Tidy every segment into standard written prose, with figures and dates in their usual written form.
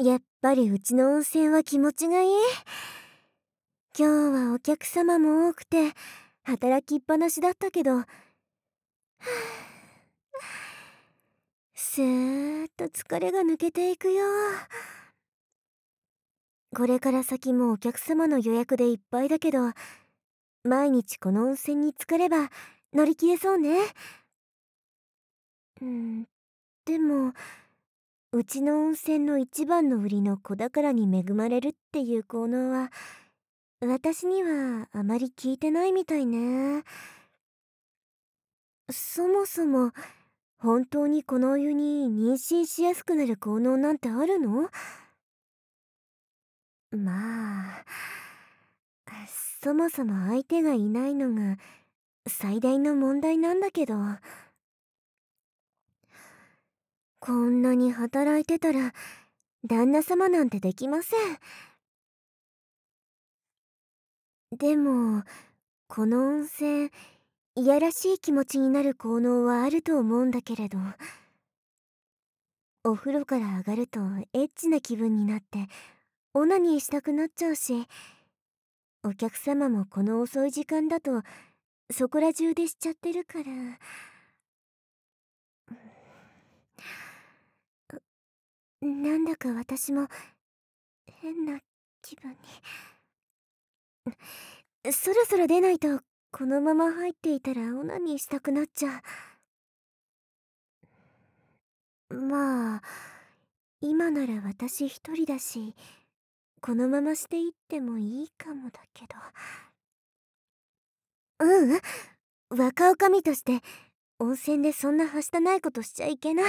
やっぱりうちの温泉は気持ちがいい。今日はお客様も多くて働きっぱなしだったけど、スーッと疲れが抜けていくよ。これから先もお客様の予約でいっぱいだけど、毎日この温泉に浸かれば乗り切れそうね。でもうちの温泉の一番の売りの子宝に恵まれるっていう効能は私にはあまり効いてないみたいね。そもそも本当にこのお湯に妊娠しやすくなる効能なんてあるの？まあ、そもそも相手がいないのが最大の問題なんだけど、こんなに働いてたら旦那様なんてできません。でもこの温泉、いやらしい気持ちになる効能はあると思うんだけれど、お風呂から上がるとエッチな気分になってオナニーしたくなっちゃうし、お客様もこの遅い時間だとそこら中でしちゃってるから、なんだか私も変な気分に。そろそろ出ないと、このまま入っていたらオナニーしたくなっちゃう。まあ今なら私一人だし、このまましていってもいいかもだけど。若女将として温泉でそんなはしたないことしちゃいけない。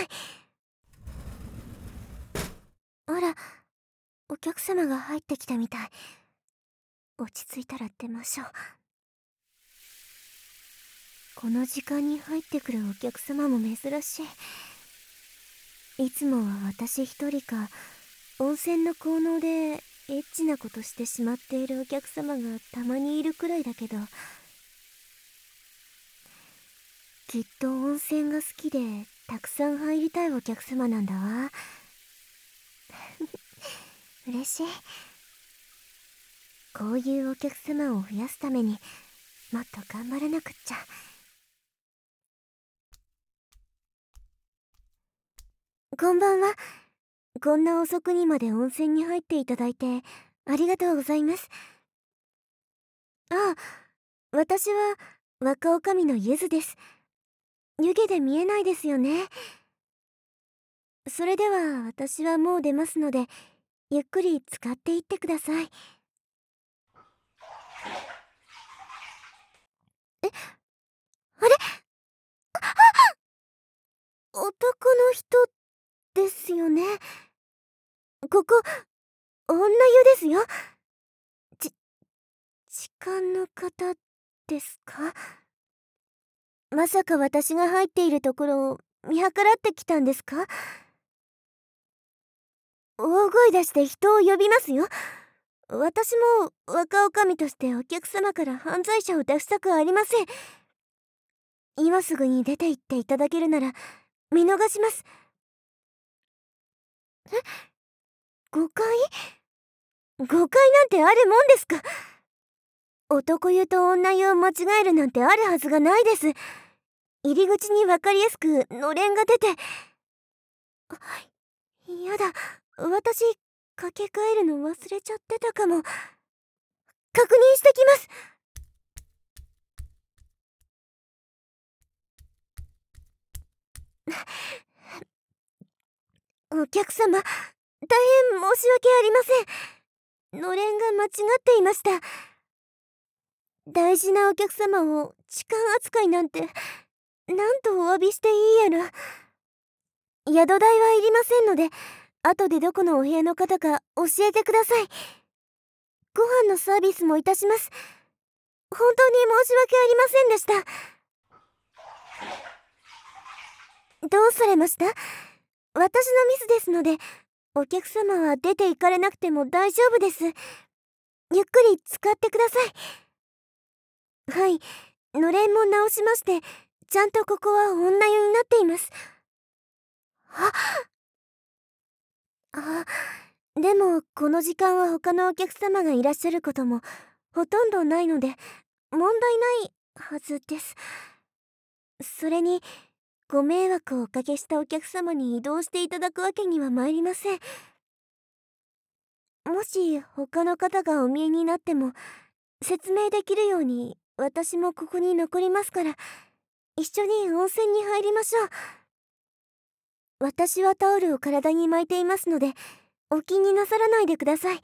あら、お客様が入ってきたみたい。落ち着いたら出ましょう。この時間に入ってくるお客様も珍しい。いつもは私一人か温泉の効能でエッチなことしてしまっているお客様がたまにいるくらいだけど、きっと温泉が好きでたくさん入りたいお客様なんだわ。嬉しい。こういうお客様を増やすためにもっと頑張らなくっちゃ。こんばんは。こんな遅くにまで温泉に入っていただいてありがとうございます。ああ、私は若女将のゆずです。湯気で見えないですよね。それでは私はもう出ますので、ゆっくり使っていってください。あれ、男の人ですよね。ここ女湯ですよ。ち痴漢の方ですか？まさか私が入っているところを見計らってきたんですか？大声出して人を呼びますよ。私も若女将としてお客様から犯罪者を出したくありません。今すぐに出て行っていただけるなら見逃します。誤解？誤解なんてあるもんですか？男湯と女湯を間違えるなんてあるはずがないです。入り口に分かりやすくのれんが出て。やだ、私かけ替えるの忘れちゃってたかも。確認してきます。お客様、大変申し訳ありません。のれんが間違っていました。大事なお客様を痴漢扱いなんて、なんとお詫びしていいやら。宿代はいりませんので、後でどこのお部屋の方か教えてください。ご飯のサービスもいたします。本当に申し訳ありませんでした。どうされました？私のミスですので、お客様は出て行かれなくても大丈夫です。ゆっくり使ってください。はい、のれんも直しまして、ちゃんとここは女湯になっています。あ、 でもこの時間は他のお客様がいらっしゃることもほとんどないので問題ないはずです。それにご迷惑をおかけしたお客様に移動していただくわけには参りません。もし他の方がお見えになっても説明できるように私もここに残りますから、一緒に温泉に入りましょう。私はタオルを体に巻いていますのでお気になさらないでください。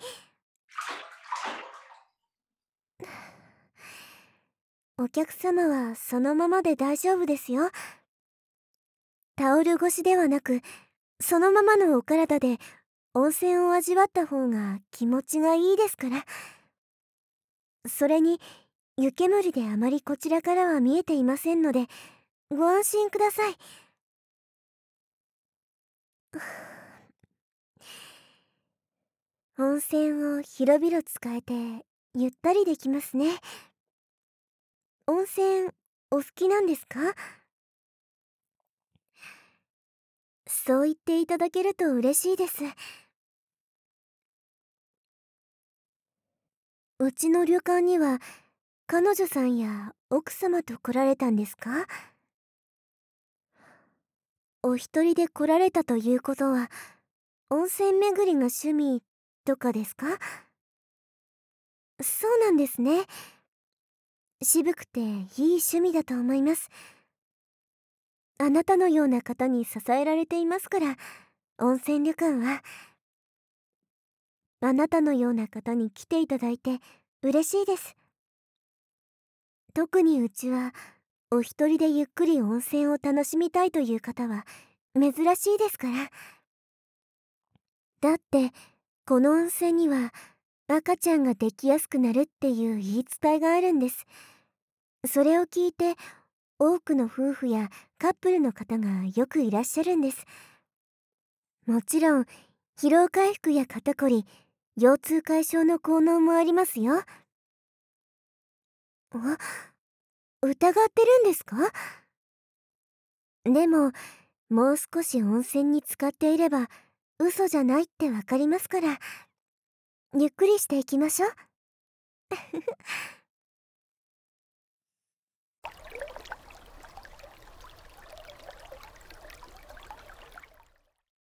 お客様はそのままで大丈夫ですよ。タオル越しではなくそのままのお体で温泉を味わった方が気持ちがいいですから。それに湯煙であまりこちらからは見えていませんのでご安心ください。温泉を広々使えてゆったりできますね。温泉お好きなんですか？そう言っていただけると嬉しいです。うちの旅館には彼女さんや奥様と来られたんですか？お一人で来られたということは温泉巡りが趣味とかですか？そうなんですね。渋くていい趣味だと思います。あなたのような方に支えられていますから、温泉旅館は。あなたのような方に来ていただいて嬉しいです。特にうちはお一人でゆっくり温泉を楽しみたいという方は珍しいですから。だってこの温泉には赤ちゃんができやすくなるっていう言い伝えがあるんです。それを聞いて多くの夫婦やカップルの方がよくいらっしゃるんです。もちろん疲労回復や肩こり、腰痛解消の効能もありますよ。あ、疑ってるんですか？でももう少し温泉に浸かっていれば嘘じゃないってわかりますから、ゆっくりしていきましょう。